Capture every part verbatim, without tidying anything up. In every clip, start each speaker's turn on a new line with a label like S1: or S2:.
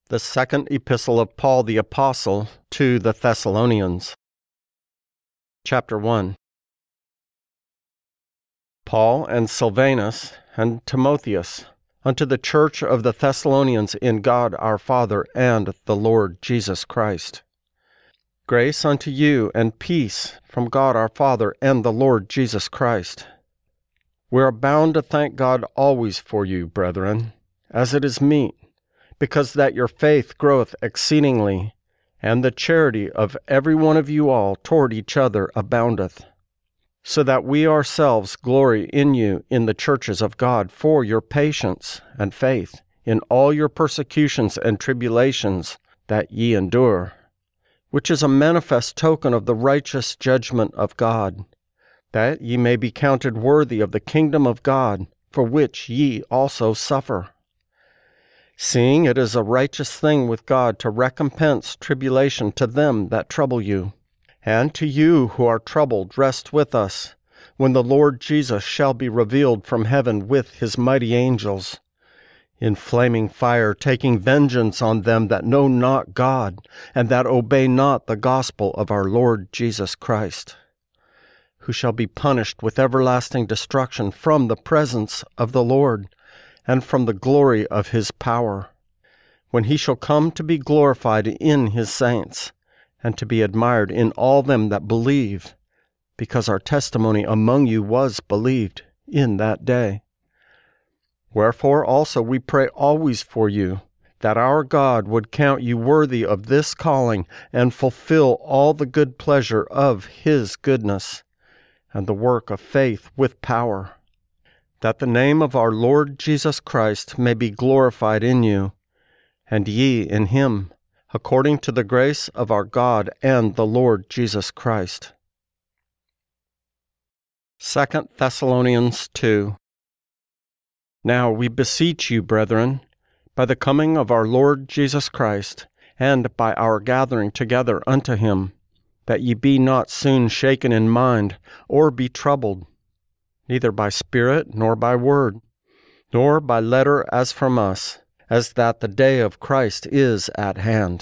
S1: The second epistle of Paul the Apostle to the Thessalonians. Chapter one. Paul and Silvanus and Timotheus, unto the church of the Thessalonians in God our Father and the Lord Jesus Christ. Grace unto you and peace from God our Father and the Lord Jesus Christ. We are bound to thank God always for you, brethren, as it is meet, because that your faith groweth exceedingly, and the charity of every one of you all toward each other aboundeth, so that we ourselves glory in you in the churches of God for your patience and faith in all your persecutions and tribulations that ye endure, which is a manifest token of the righteous judgment of God, that ye may be counted worthy of the kingdom of God, for which ye also suffer. Seeing it is a righteous thing with God to recompense tribulation to them that trouble you, and to you who are troubled rest with us, when the Lord Jesus shall be revealed from heaven with his mighty angels, in flaming fire, taking vengeance on them that know not God, and that obey not the gospel of our Lord Jesus Christ, who shall be punished with everlasting destruction from the presence of the Lord, and from the glory of his power, when he shall come to be glorified in his saints, and to be admired in all them that believe, because our testimony among you was believed in that day. Wherefore also we pray always for you, that our God would count you worthy of this calling, and fulfill all the good pleasure of his goodness, and the work of faith with power, that the name of our Lord Jesus Christ may be glorified in you, and ye in him, according to the grace of our God and the Lord Jesus Christ. Second Thessalonians two. Now we beseech you, brethren, by the coming of our Lord Jesus Christ, and by our gathering together unto him, that ye be not soon shaken in mind, or be troubled, neither by spirit, nor by word, nor by letter as from us, as that the day of Christ is at hand.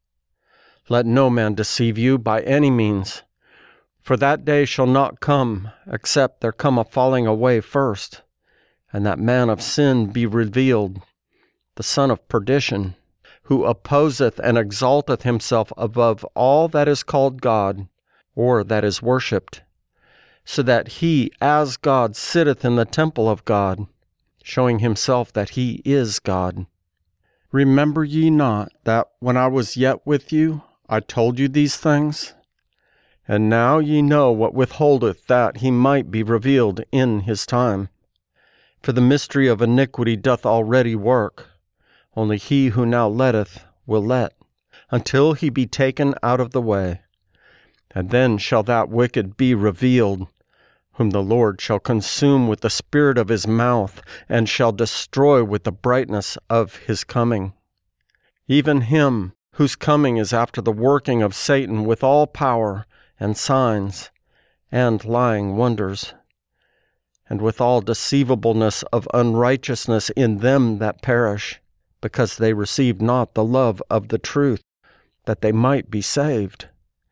S1: Let no man deceive you by any means, for that day shall not come, except there come a falling away first, and that man of sin be revealed, the son of perdition, who opposeth and exalteth himself above all that is called God, or that is worshipped, so that he, as God, sitteth in the temple of God, showing himself that he is God. Remember ye not that when I was yet with you, I told you these things? And now ye know what withholdeth that he might be revealed in his time. For the mystery of iniquity doth already work, only he who now letteth will let, until he be taken out of the way. And then shall that wicked be revealed, whom the Lord shall consume with the spirit of his mouth, and shall destroy with the brightness of his coming. Even him whose coming is after the working of Satan with all power, and signs, and lying wonders, and with all deceivableness of unrighteousness in them that perish, because they received not the love of the truth, that they might be saved.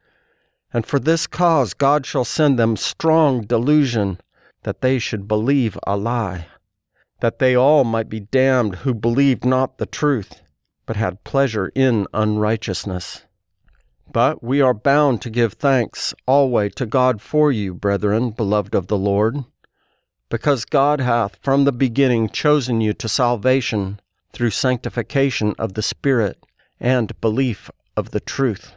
S1: And for this cause God shall send them strong delusion, that they should believe a lie, that they all might be damned who believed not the truth, but had pleasure in unrighteousness. But we are bound to give thanks always to God for you, brethren, beloved of the Lord, because God hath from the beginning chosen you to salvation through sanctification of the Spirit and belief of the truth,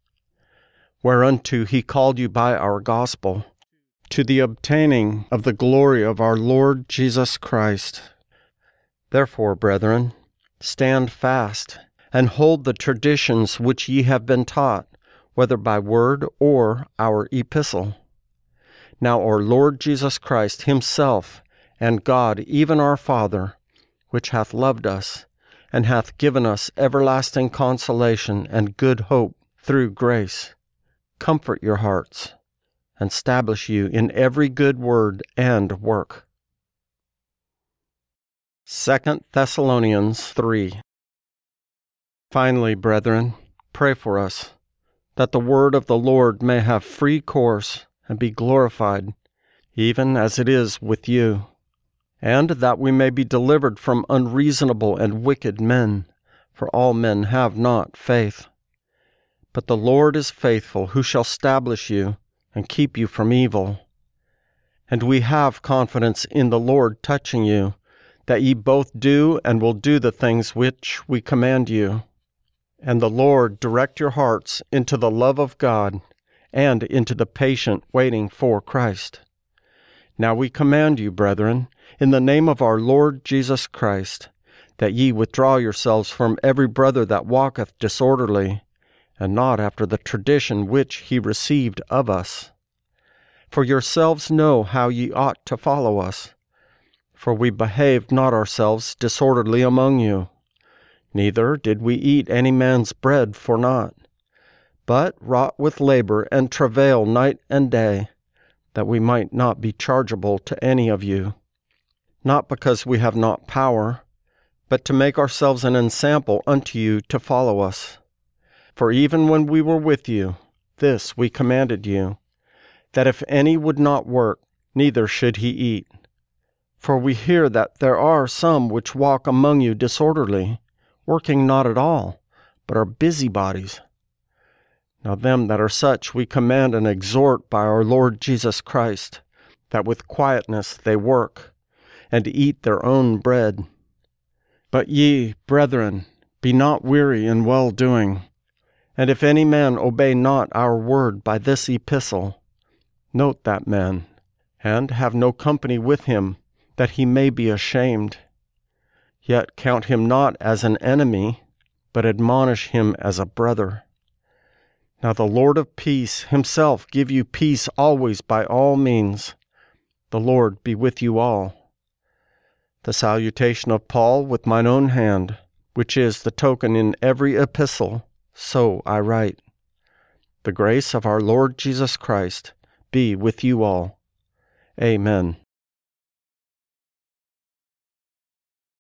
S1: whereunto he called you by our gospel, to the obtaining of the glory of our Lord Jesus Christ. Therefore, brethren, stand fast, and hold the traditions which ye have been taught, whether by word or our epistle. Now our Lord Jesus Christ himself, and God, even our Father, which hath loved us, and hath given us everlasting consolation and good hope through grace, comfort your hearts, and establish you in every good word and work. Second Thessalonians three. Finally, brethren, pray for us, that the word of the Lord may have free course and be glorified, even as it is with you, and that we may be delivered from unreasonable and wicked men, for all men have not faith. But the Lord is faithful, who shall establish you and keep you from evil. And we have confidence in the Lord touching you, that ye both do and will do the things which we command you. And the Lord direct your hearts into the love of God and into the patient waiting for Christ. Now we command you, brethren, in the name of our Lord Jesus Christ, that ye withdraw yourselves from every brother that walketh disorderly, and not after the tradition which he received of us. For yourselves know how ye ought to follow us. For we behaved not ourselves disorderly among you, neither did we eat any man's bread for naught, but wrought with labor and travail night and day, that we might not be chargeable to any of you, not because we have not power, but to make ourselves an ensample unto you to follow us. For even when we were with you, this we commanded you, that if any would not work, neither should he eat. For we hear that there are some which walk among you disorderly, working not at all, but are busybodies. Now them that are such we command and exhort by our Lord Jesus Christ, that with quietness they work, and eat their own bread. But ye, brethren, be not weary in well-doing. And if any man obey not our word by this epistle, note that man, and have no company with him, that he may be ashamed. Yet count him not as an enemy, but admonish him as a brother. Now the Lord of peace himself give you peace always by all means. The Lord be with you all. The salutation of Paul with mine own hand, which is the token in every epistle, so I write. The grace of our Lord Jesus Christ be with you all. Amen.